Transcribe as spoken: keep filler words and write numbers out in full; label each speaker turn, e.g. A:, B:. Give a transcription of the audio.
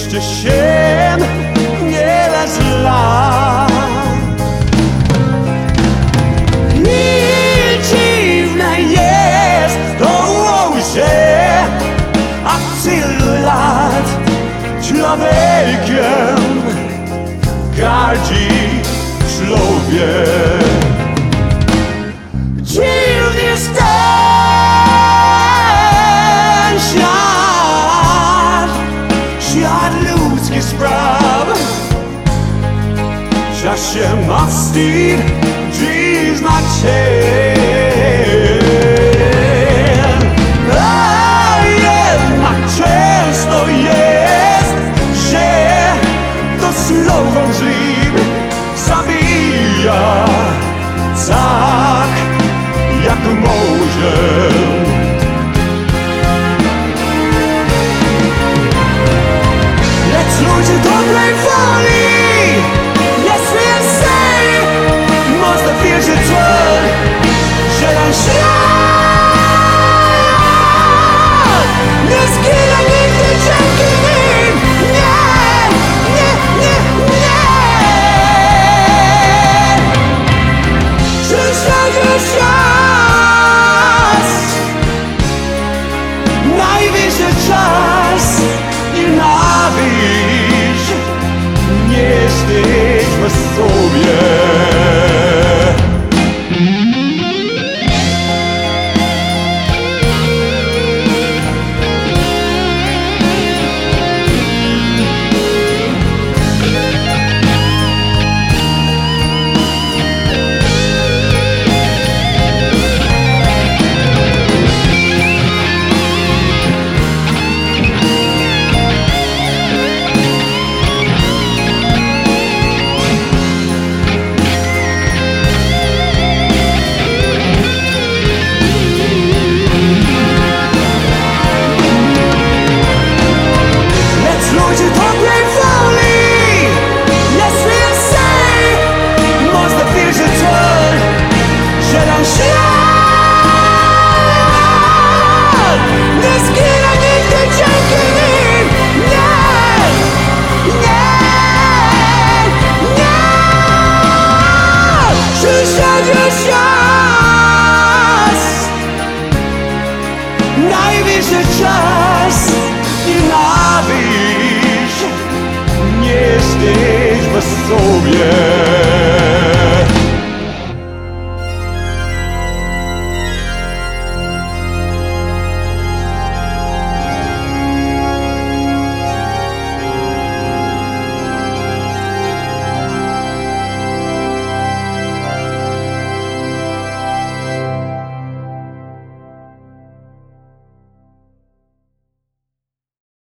A: jeszcze się nieraz lat. I dziwne jest to, że od tylu lat człowiekiem gardzi człowiek. Dziwny jest ten świat, świat ludzkich spraw. Czas się masti dziś na cień, a jednak często jest, że to słowo żyć zabija tak, jak może. Lecz ludzie dobrej woli, jeśli say, można wierzyć w to, że ten świat nie zginie nigdy dzięki nim. Nie, nie, nie, nie. Przyszedł czas, najwyższy czas i nawiść nie jesteśmy sobie. Najwyższy czas i nawiść nie jesteśmy sobie.